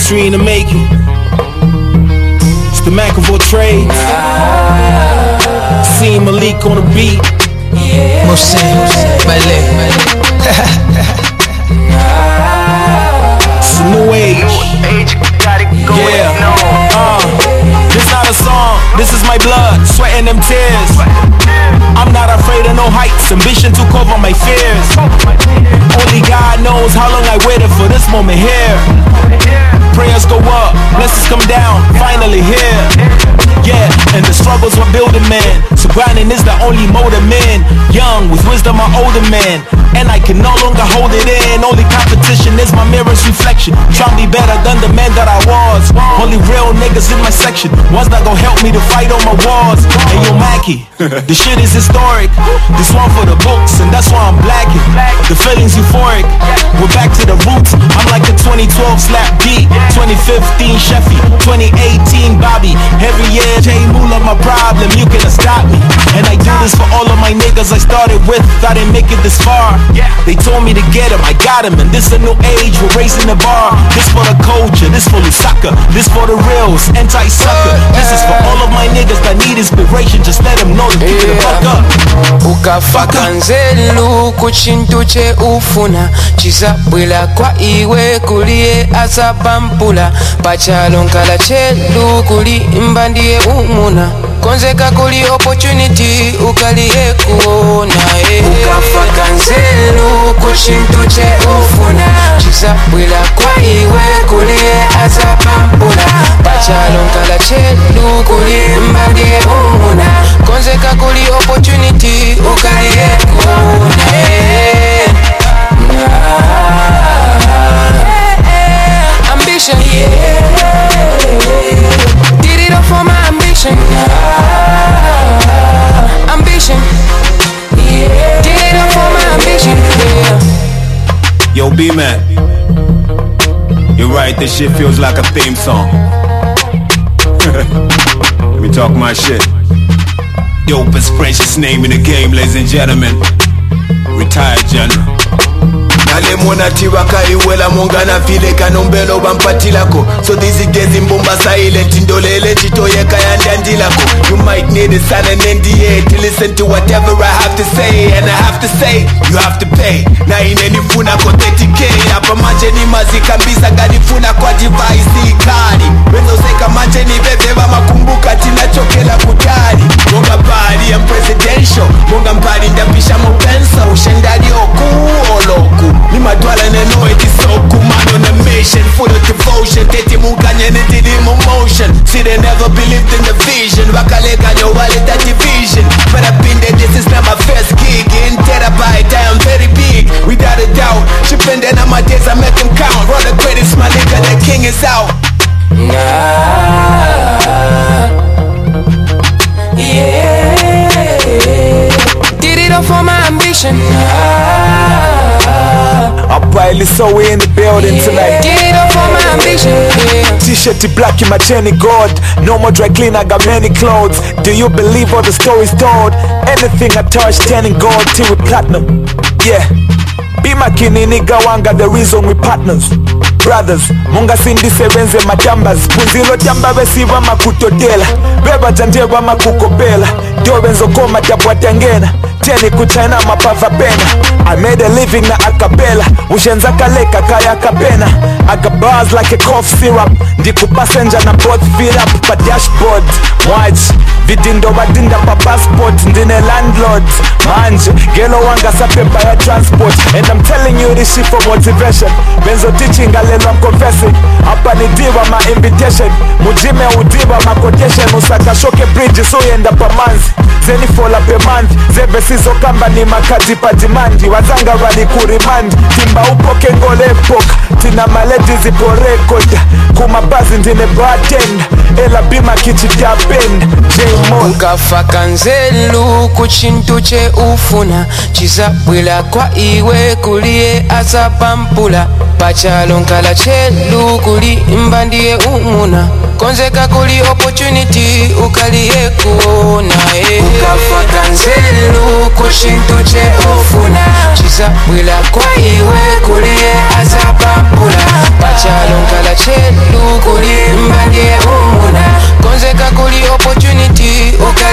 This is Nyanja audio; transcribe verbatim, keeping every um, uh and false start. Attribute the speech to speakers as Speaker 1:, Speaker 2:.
Speaker 1: History in the making. It's the McAvoy trade. See Malik on the beat.
Speaker 2: Mohsin, Malik.
Speaker 1: It's a new age. Yeah. Uh, this not a song. This is my blood, sweat and them tears. I'm not afraid of no heights. Ambition to cover my fears. Only God knows how long I waited for this moment here. Prayers go up, blessings come down, finally here. Yeah, and the struggles will build a man. So grinding is the only motive, man. Young, with wisdom, I'm older man. And I can no longer hold it in. Only competition is my mirror's reflection. Try to be better than the man that I was. Only real niggas in my section. Ones that gon' help me to fight on my walls. Hey yo Mackie, the shit is historic. This one for the books, and that's why I'm blacking. The feeling's euphoric. We're back to the roots. I'm like a twenty twelve slap beat, twenty fifteen Sheffy, twenty eighteen Bobby. Every year J Moolah my problem, you cannot stop me. And I do this for all of my niggas I started with. Thought I'd make it this far. They told me to get him, I got him. And this a new age, we're raising the bar. This for the culture, this for Lusaka. This for the reals, anti-sucker. This is for all of my niggas that need inspiration. Just let them know to keep it the fuck up.
Speaker 2: Ukafaka nzelu kuchintu che ufuna chizabwila kwa iwe kulie asapampula pachalo nkala chelu kuli mbandie umuna konzeka kuli opportunity ukaliye kuona eh. Ukafaka nzelu kuchintu che ufuna chizabwila kwa iwe kulie asapampula pachalo nkala chelu kuli mbandie umuna konzeka kuli opportunity ukaliye kuona eh. Ambition, yeah. Did it all for my ambition. Ambition, yeah. Did it all for my ambition, yeah.
Speaker 1: Yo B-Man, you're right, this shit feels like a theme song. Let me talk my shit. Dopest, freshest name in the game, ladies and gentlemen. Retired General.
Speaker 3: Nalemona tiwaka iwela mongana file kanombelo bampatilako. So these days in Bomba silent indolele chitoyeka yandandilako. You might need a sun and N D A to listen to whatever I have to say. And I have to say, you have to pay. Na ineni funa ko thirty K. Hapa manje ni mazikambisa gani funa kwa device ikani. Wezo seka manje ni bebe wa makumbuka tinachokela kutani. Monga body and presidential. Monga mpari ndapisha mopensa. Ushendadi oku oloku. Ni madwala neno etisoku. Man on a mission full of devotion. Teti munganye nitidi motion. See they never believed in the vision. Wakaleka nyo wale that division. But I've been there, this is not my first gig. In terabyte, I am very big. Without a doubt. Shipping then on my days I make them count. Roll the credits, my nigga, the king is out.
Speaker 2: Nah, yeah. Did it all for my ambition.
Speaker 3: I'm probably so in the building tonight.
Speaker 2: Did it all for my ambition, yeah.
Speaker 3: T-shirt black in my chain gold. No more dry clean, I got many clothes. Do you believe all the stories told? Anything I touch turning gold till with platinum. Yeah. Be my kini nigga wanga, the reason we partners. Brothers, munga sindi sevenze majambas. Punzilo jamba besiva makutodela. Beba jandewa makukopela. Dobenzo koma tabwa tangena. Teni kuchana mapava pena. I made a living na acapella. Ushenza kaleka kaya kapena. I got bars like a cough syrup. Ndiku passenger na both feet up pa dashboard. Watch, vidindo badinda pa passport. Ndine landlord. Manje, gelo wanga sa pepa ya transport. And I'm telling you this shit for motivation. Benzo teaching alelo I'm confessing. Hapa ni diva ma invitation. Mujime udiva ma quotation. Usaka shoke bridge so yenda pa manzi. Zeni fola pe month. Zebe sizo kamba ni makati pa dimandi. Wazanga wali kurimandi. Timba upoke ngole epoka. Tina maledi zipo record. Kuma bazi ndine bartend. Ela bima kichi dia bend. J-Mon
Speaker 2: Ukafaka nzelu kuchintu che ufuna chizabwila kwa iwe kulie asapampula pachalo nkala chelu kuli mbandie umuna konzeka kuli opportunity ukaliye kuona eh. Ukafaka nzelu kuchintu che ufuna chizabwila kwa iwe kulie azapapula pachalo nkala chelu kuli mbandye umuna konzeka kuli opportunity uka